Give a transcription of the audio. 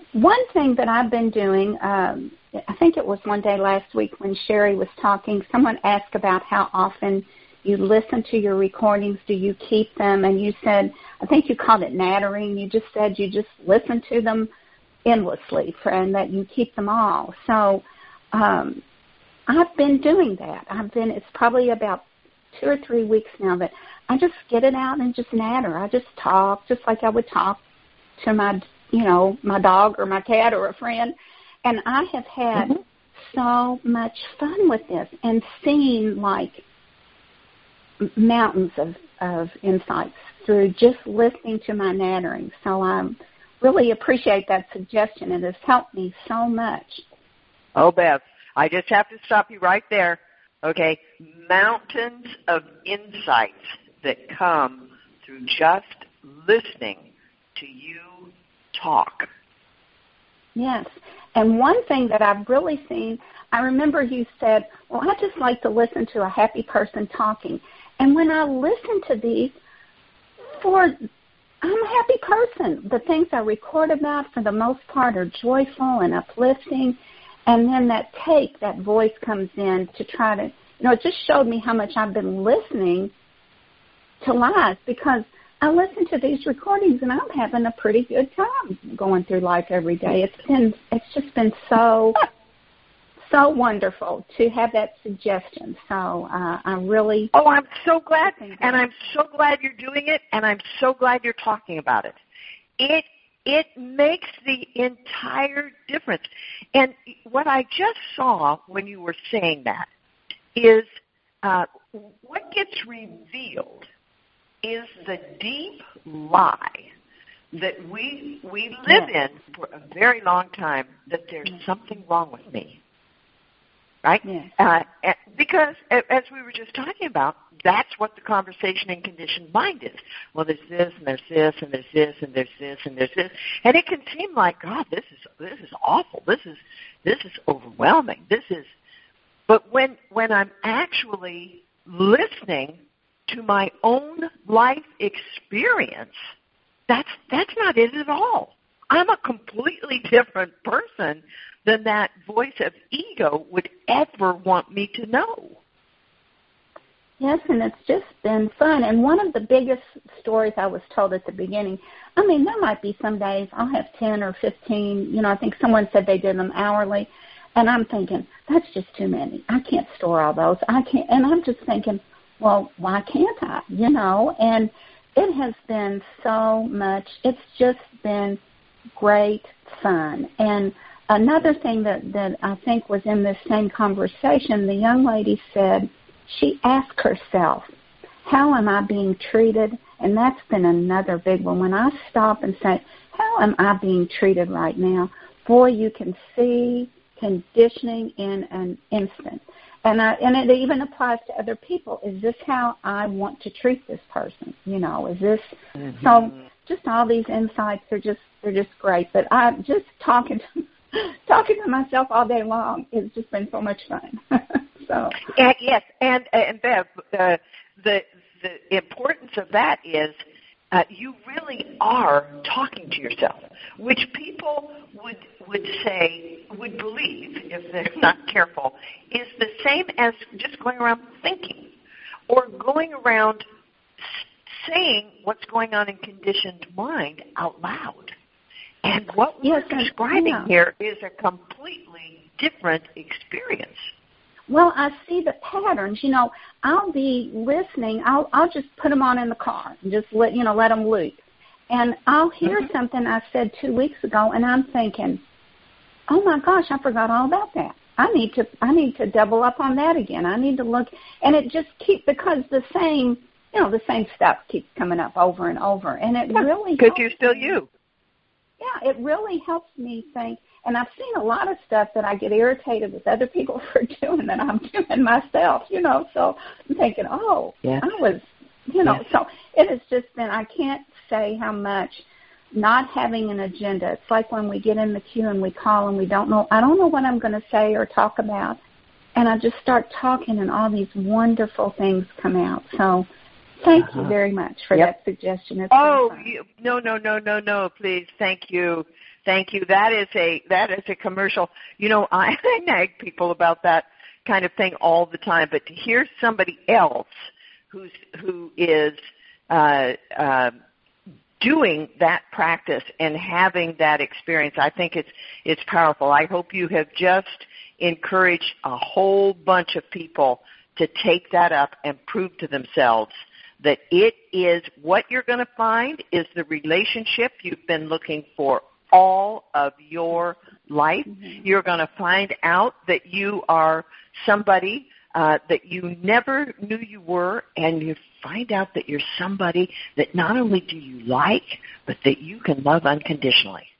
One thing that I've been doing, I think it was one day last week when Sherry was talking, someone asked about how often you listen to your recordings. Do you keep them? And you said, I think you called it nattering. You just said you just listen to them endlessly and that you keep them all. So I've been doing that. It's probably about 2 or 3 weeks now that I just get it out and just natter. I just talk just like I would talk to my dog or my cat or a friend. And I have had so much fun with this and seen like mountains of insights through just listening to my nattering. So I really appreciate that suggestion. It has helped me so much. Oh, Bev, I just have to stop you right there. Okay, mountains of insights that come through just listening to you talk. Yes. And one thing that I've really seen, I remember you said, well, I just like to listen to a happy person talking. And when I listen to these, I'm a happy person. The things I record about, for the most part, are joyful and uplifting. And then that voice comes in to try to, it just showed me how much I've been listening to lies, because I listen to these recordings and I'm having a pretty good time going through life every day. It's just been so wonderful to have that suggestion. So I really... Oh, I'm so glad, and I'm so glad you're doing it, and I'm so glad you're talking about it. It makes the entire difference. And what I just saw when you were saying that is what gets revealed is the deep lie that we live in for a very long time, that there's something wrong with me. Right? Yes. Because, as we were just talking about, that's what the conversation in conditioned mind is. Well, there's this, and there's this, and there's this, and there's this, and there's this. And it can seem like, God, this is awful. This is overwhelming. But when I'm actually listening to my own life experience, that's not it at all. I'm a completely different person than that voice of ego would ever want me to know. Yes, and it's just been fun. And one of the biggest stories I was told at the beginning, there might be some days I'll have 10 or 15. I think someone said they did them hourly. And I'm thinking, that's just too many. I can't store all those. I can't. And I'm just thinking, well, why can't I? And it has been so much. It's just been great fun. And another thing that I think was in this same conversation, the young lady said, she asked herself, how am I being treated? And that's been another big one. When I stop and say, how am I being treated right now? Boy, you can see conditioning in an instant. And it even applies to other people. Is this how I want to treat this person? Is this so? Just all these insights are just great. But I'm just talking to myself all day long. It's just been so much fun. So yes, and Bev, the importance of that is you really are talking to yourself, which people would believe, if they're not careful, is the same as just going around thinking or going around saying what's going on in conditioned mind out loud. And what we're describing here is a completely different experience. Well, I see the patterns. I'll be listening. I'll just put them on in the car and just let them loop. And I'll hear something I said 2 weeks ago, and I'm thinking, oh my gosh, I forgot all about that. I need to double up on that again. I need to look, and it just keeps, because the same stuff keeps coming up over and over, and it really because you're still you. Yeah, it really helps me think. And I've seen a lot of stuff that I get irritated with other people for doing that I'm doing myself, So I'm thinking, I was, So it has just been, I can't say how much not having an agenda. It's like when we get in the queue and we call and I don't know what I'm going to say or talk about. And I just start talking and all these wonderful things come out. So thank you very much for that suggestion. It's no, please. Thank you. Thank you. That is a commercial. You know, I nag people about that kind of thing all the time, but to hear somebody else who is doing that practice and having that experience, I think it's powerful. I hope you have just encouraged a whole bunch of people to take that up and prove to themselves that it is what you're going to find is the relationship you've been looking for all of your life. Mm-hmm. You're going to find out that you are somebody that you never knew you were, and you find out that you're somebody that not only do you like, but that you can love unconditionally.